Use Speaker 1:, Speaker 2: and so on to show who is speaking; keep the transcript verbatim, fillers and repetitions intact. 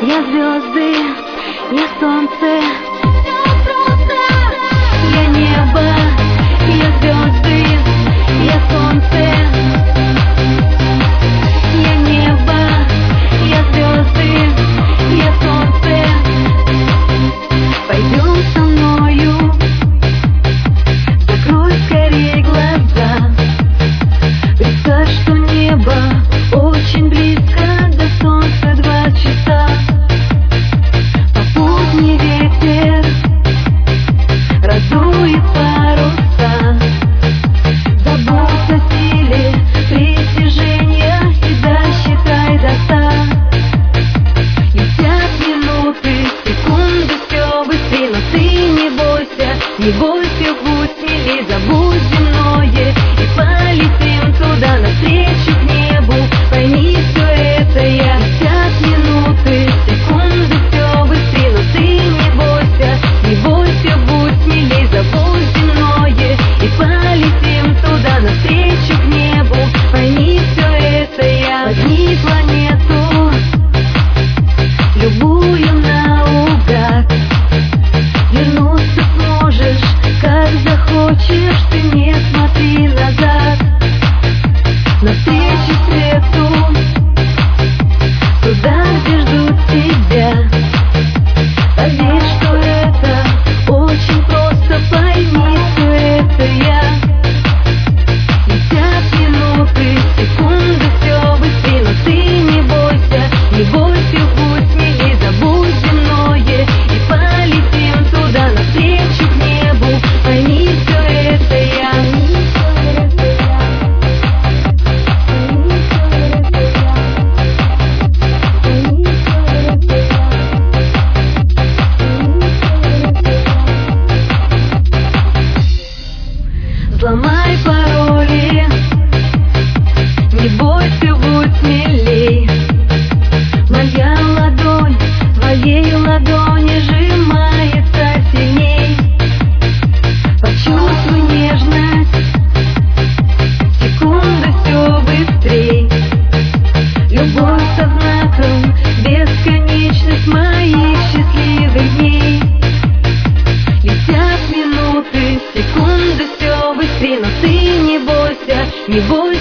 Speaker 1: Я звезды, я солнце, я небо, я звезды, я солнце, я небо, я звезды, я солнце. Пойдем со мною, закрой скорее глаза. Представь, что небо очень близко, до солнца два часа. Попутный ветер раздует паруса. Забудь о силе притяжения и досчитай до ста. Летят минуты, секунды, все быстрее, но ты не бойся, не бойся, будь смелей, забудь земное и полетим туда, навстречу к небу. Пойми, все это я. Летят минуты, секунды, все быстрее, но ты не бойся, не бойся, будь смелей, забудь земное и полетим туда, навстречу к небу. Пойми, все это я. Возьми планету, любую наугад, вернуться сможешь, как захочешь, ты не смотри назад. Навстречу свету, туда, где ждут тебя. Поверь, что это очень просто, пойми, что это я. Летят минуты, секунды, все быстрее, но ты не бойся, не бойся, будь смелей, забудь земное и полетим туда, навстречу к небу. Пойми, все это я. Сломай пароли, не бойся, будь смелей. Моя ладонь в твоей ладони сжимается сильней. Почувствуй нежность, секунды, все быстрей. Любовь со знаком, бесконечность моих счастливых дней. Летят минуты, секунды, все быстрее, но ты не бойся, не бойся.